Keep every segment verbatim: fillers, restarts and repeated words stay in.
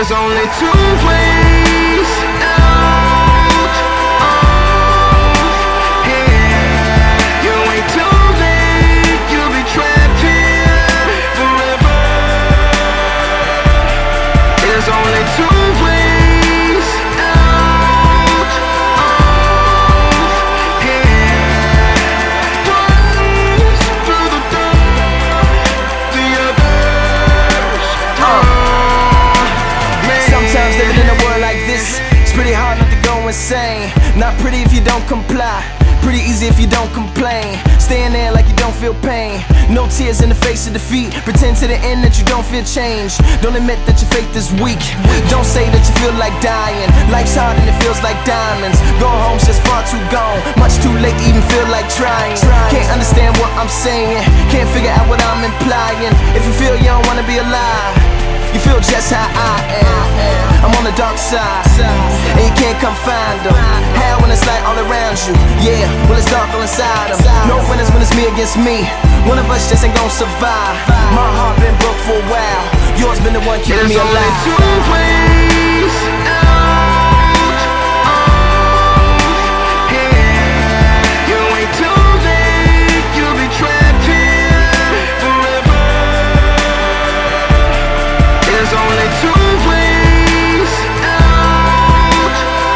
There's only two ways out of here. You ain't too late, you'll be trapped here forever. There's only two ways out of here. One's through the door, the other's Sometimes living in a world like this, it's pretty hard not to go insane. Not pretty if you don't comply, pretty easy if you don't complain. Staying there like you don't feel pain, no tears in the face of defeat. Pretend to the end that you don't feel change. Don't admit that your faith is weak. Don't say that you feel like dying. Life's hard and it feels like diamonds. Going home's just far too gone, much too late to even feel like trying. Can't understand what I'm saying, can't figure out what I'm implying. If you feel you don't wanna be alive, you feel just how I am. I'm on the dark side, and you can't come find them. Hell when it's light all around you, yeah, well it's dark all inside them. No winners when it's me against me. One of us just ain't gon' survive. My heart been broke for a while, yours been the one keeping me alive. There's only two ways out of here. You ain't too late, you'll be trapped here forever. There's only two ways out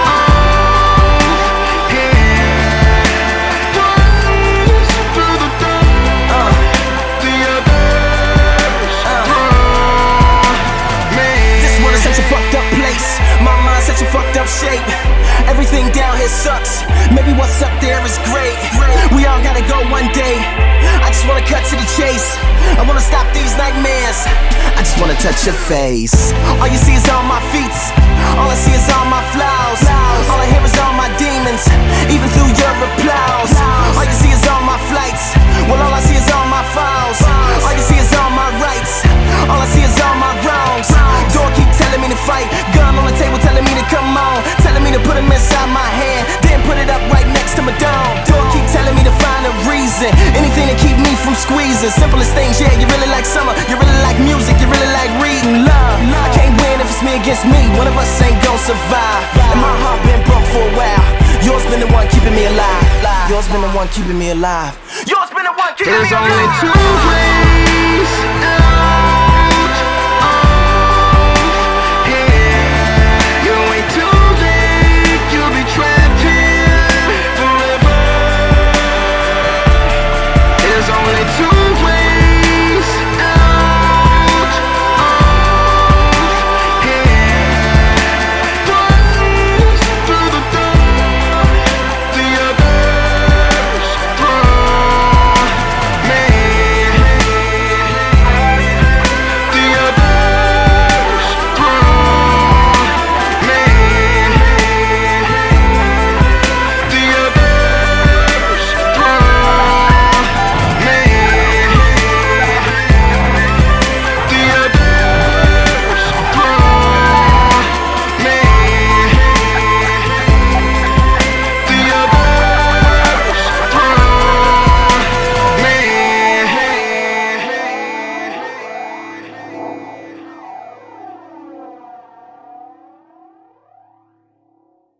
of here. One's through the door, the other's from me. This world is such a fucked up place, my mind's such a fucked up shape. Everything down here sucks, maybe what's up there is great. We all gotta go one day, I just wanna cut to the chase. I wanna stop these nightmares, I just wanna touch your face. All you see is all my feet, all I see is all my flaws. All I hear is all my demons, even through your applause. All you see is all my flights, well all I see is all my files. All you see is all my rights, all I see is all my wrongs. Door keep telling me to fight, gun on the table telling me to come on, telling me to put him inside my hand, then put it up right next to my dome. Door keep telling me to find a reason, anything to keep me from squeezing. Simplest things, yeah, you really like summer, you really like music, you really like reading. Love, I can't win if it's me against me, one of us ain't gon' survive. And my heart been broke for a while, yours been the one keeping me alive. Yours been the one keeping me alive. Yours been the one keeping me alive. There's only two ways